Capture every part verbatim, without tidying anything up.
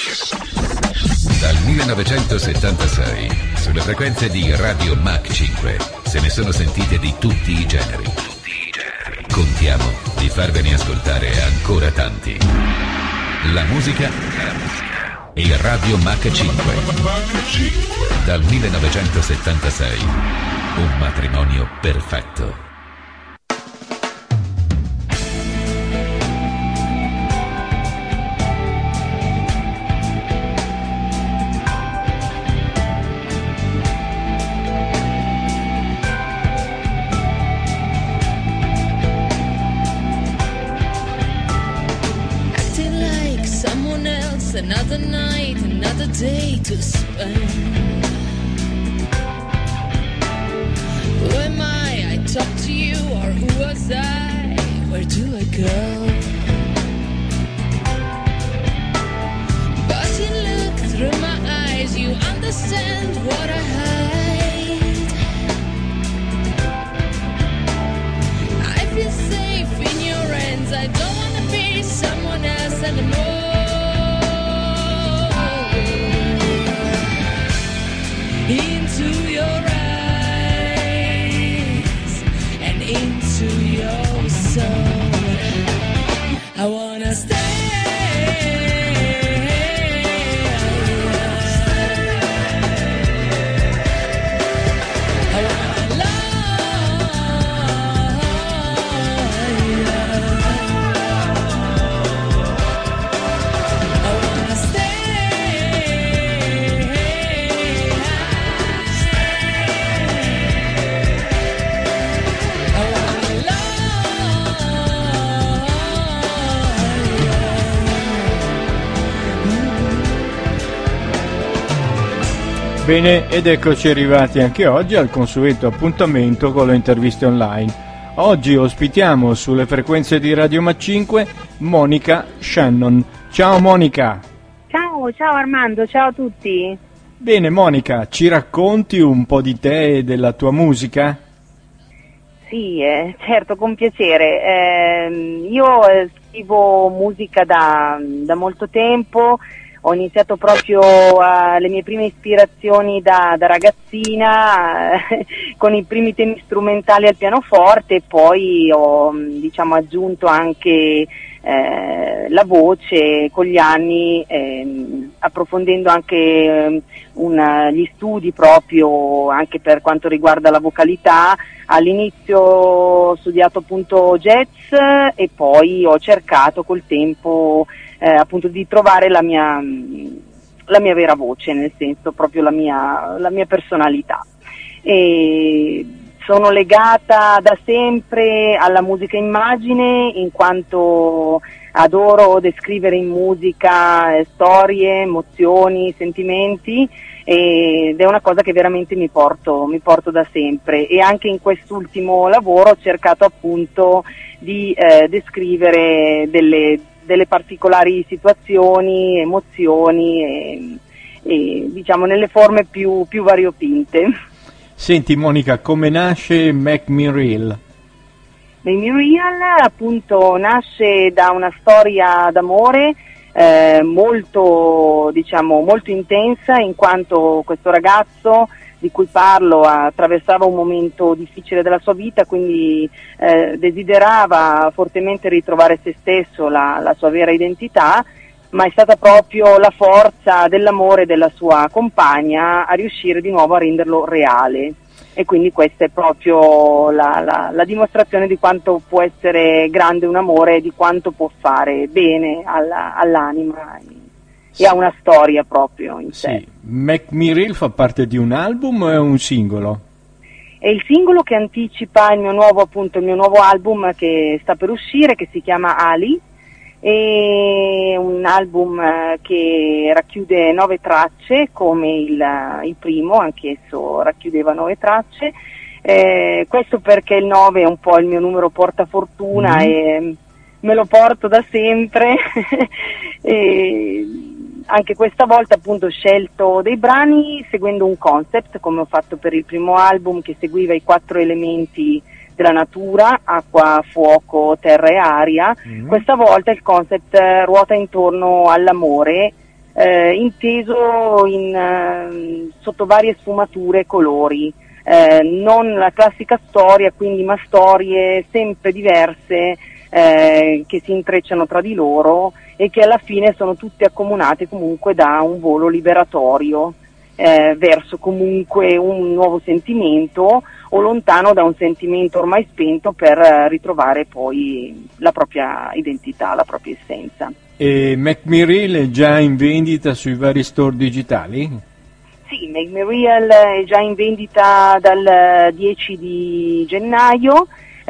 Dal millenovecentosettantasei, sulle frequenze di Radio Mach cinque, se ne sono sentite di tutti i generi. Contiamo di farvene ascoltare ancora tanti. La musica e Radio Mach cinque. Dal millenovecentosettantasei, un matrimonio perfetto. Another night, another day to spend. Who am I? I talk to you, or who was I? Where do I go? But you look through my eyes, you understand what I hide. I feel safe in your hands, I don't wanna be someone else anymore. Into your eyes and into your soul, I wanna stay. I wanna love. I wanna stay. Bene, ed eccoci arrivati anche oggi al consueto appuntamento con le interviste online. Oggi ospitiamo sulle frequenze di Radio Mach cinque Monica Shannon. Ciao Monica! Ciao, ciao Armando, ciao a tutti! Bene Monica, ci racconti un po' di te e della tua musica? Sì, eh, certo, con piacere. Eh, io eh, scrivo musica da, da molto tempo. Ho iniziato proprio uh, le mie prime ispirazioni da, da ragazzina eh, con i primi temi strumentali al pianoforte, e poi ho diciamo aggiunto anche eh, la voce con gli anni, eh, approfondendo anche eh, una, gli studi proprio anche per quanto riguarda la vocalità. All'inizio ho studiato appunto jazz e poi ho cercato col tempo Eh, appunto di trovare la mia, la mia vera voce, nel senso proprio la mia, la mia personalità. E sono legata da sempre alla musica immagine, in quanto adoro descrivere in musica eh, storie, emozioni, sentimenti, ed è una cosa che veramente mi porto, mi porto da sempre. E anche in quest'ultimo lavoro ho cercato appunto di eh, descrivere delle delle particolari situazioni, emozioni e, e diciamo nelle forme più, più variopinte. Senti Monica, come nasce Make Me Real? Make Me Real appunto nasce da una storia d'amore eh, molto, diciamo, molto intensa, in quanto questo ragazzo di cui parlo attraversava un momento difficile della sua vita, quindi eh, desiderava fortemente ritrovare se stesso, la, la sua vera identità, ma è stata proprio la forza dell'amore della sua compagna a riuscire di nuovo a renderlo reale. E quindi questa è proprio la, la, la dimostrazione di quanto può essere grande un amore e di quanto può fare bene alla, all'anima e ha una storia proprio in sé. Sì. Make Me Real fa parte di un album o è un singolo? È il singolo che anticipa il mio nuovo, appunto, il mio nuovo album che sta per uscire, che si chiama Ali, è un album che racchiude nove tracce come il, il primo, anch'esso racchiudeva nove tracce. Eh, questo perché il nove è un po' il mio numero portafortuna mm. e me lo porto da sempre. E anche questa volta appunto ho scelto dei brani seguendo un concept, come ho fatto per il primo album, che seguiva i quattro elementi della natura: acqua, fuoco, terra e aria. Mm. Questa volta il concept ruota intorno all'amore, eh, inteso in, eh, sotto varie sfumature e colori. Eh, non la classica storia, quindi, ma storie sempre diverse eh, che si intrecciano tra di loro e che alla fine sono tutte accomunate comunque da un volo liberatorio eh, verso comunque un nuovo sentimento o lontano da un sentimento ormai spento per eh, ritrovare poi la propria identità, la propria essenza. E Make Me Real è già in vendita sui vari store digitali? Sì, Make Me Real è già in vendita dal dieci di gennaio,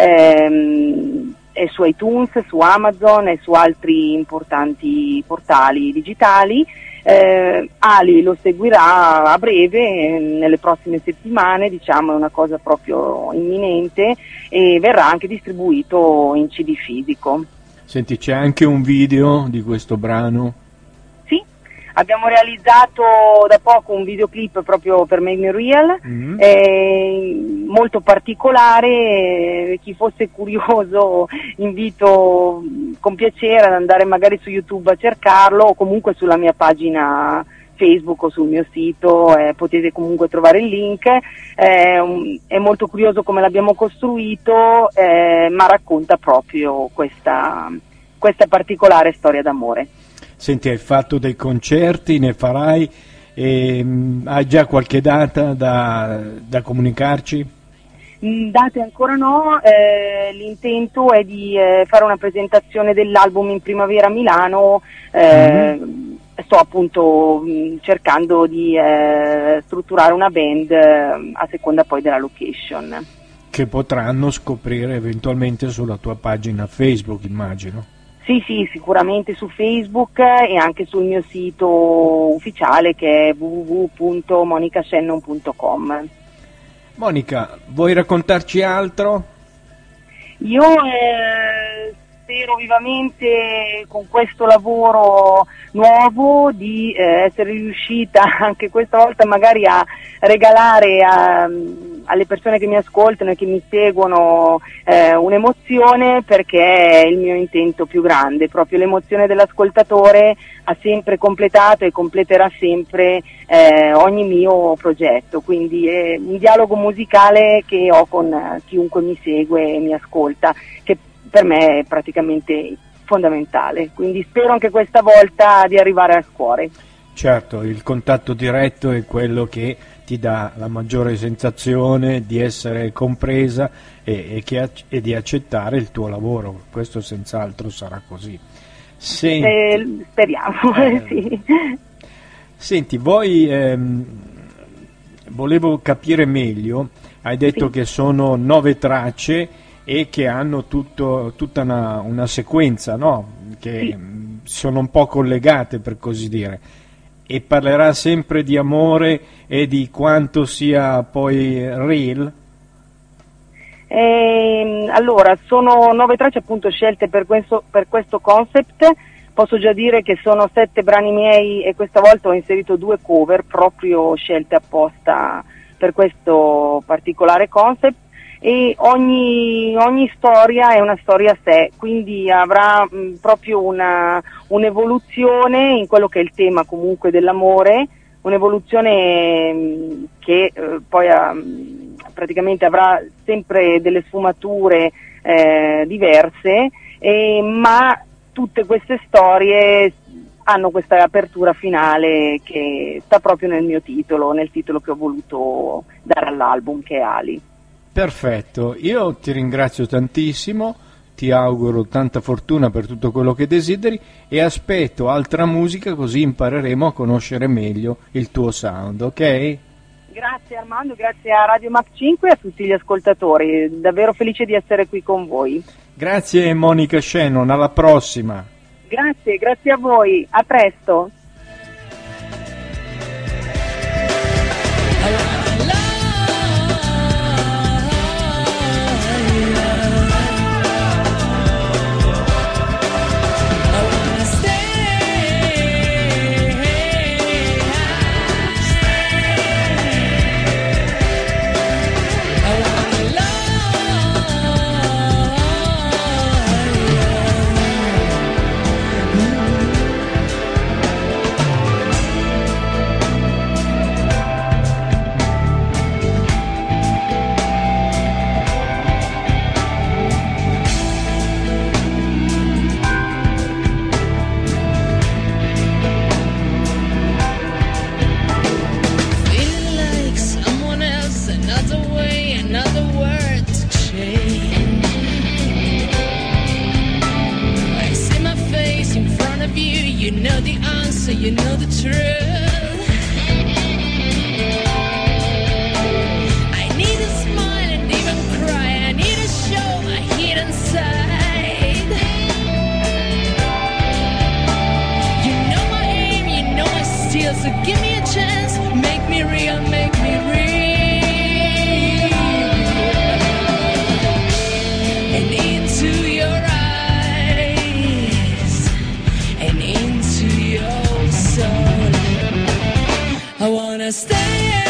ehm, è su iTunes, su Amazon e su altri importanti portali digitali. Eh, Ali lo seguirà a breve, nelle prossime settimane, diciamo, è una cosa proprio imminente, e verrà anche distribuito in C D fisico. Senti, c'è anche un video di questo brano? Sì. Abbiamo realizzato da poco un videoclip proprio per Make Me Real, mm-hmm. eh, molto particolare, eh, chi fosse curioso invito con piacere ad andare magari su YouTube a cercarlo o comunque sulla mia pagina Facebook o sul mio sito, eh, potete comunque trovare il link. Eh, um, è molto curioso come l'abbiamo costruito, eh, ma racconta proprio questa, questa particolare storia d'amore. Senti, hai fatto dei concerti, ne farai, e, mh, hai già qualche data da, da comunicarci? Date ancora no, eh, l'intento è di eh, fare una presentazione dell'album in primavera a Milano, eh, mm-hmm. sto appunto mh, cercando di eh, strutturare una band eh, a seconda poi della location. Che potranno scoprire eventualmente sulla tua pagina Facebook, immagino. Sì, sì, sicuramente su Facebook e anche sul mio sito ufficiale che è w w w punto monica shannon punto com. Monica, vuoi raccontarci altro? Io eh, spero vivamente con questo lavoro nuovo di eh, essere riuscita anche questa volta magari a regalare a, alle persone che mi ascoltano e che mi seguono eh, un'emozione, perché è il mio intento più grande, proprio l'emozione dell'ascoltatore ha sempre completato e completerà sempre eh, ogni mio progetto, quindi è un dialogo musicale che ho con eh, chiunque mi segue e mi ascolta, che per me è praticamente fondamentale, quindi spero anche questa volta di arrivare al cuore. Certo, il contatto diretto è quello che ti dà la maggiore sensazione di essere compresa e, e, che, e di accettare il tuo lavoro, questo senz'altro sarà così. Senti, eh, speriamo, eh, sì. Senti, voi ehm, volevo capire meglio, hai detto sì. che sono nove tracce e che hanno tutto, tutta una, una sequenza, no? Che sì. sono un po' collegate, per così dire, e parlerà sempre di amore e di quanto sia poi real? Eh, allora, sono nove tracce appunto scelte per questo, per questo concept. Posso già dire che sono sette brani miei e questa volta ho inserito due cover proprio scelte apposta per questo particolare concept, e ogni, ogni storia è una storia a sé, quindi avrà mh, proprio una, un'evoluzione in quello che è il tema comunque dell'amore, un'evoluzione mh, che eh, poi ha, mh, praticamente avrà sempre delle sfumature eh, diverse, eh, ma tutte queste storie hanno questa apertura finale che sta proprio nel mio titolo, nel titolo che ho voluto dare all'album, che è Ali. Perfetto, io ti ringrazio tantissimo, ti auguro tanta fortuna per tutto quello che desideri e aspetto altra musica, così impareremo a conoscere meglio il tuo sound, ok? Grazie Armando, grazie a Radio Mac cinque e a tutti gli ascoltatori, davvero felice di essere qui con voi. Grazie Monica Shannon, alla prossima. Grazie, grazie a voi, a presto. the answer, you know the truth. I need to smile and even cry. I need to show my hidden side. You know my aim, you know my steal, so give me a chance, make me real, make me real. And into your eyes, and into your soul, I wanna stay.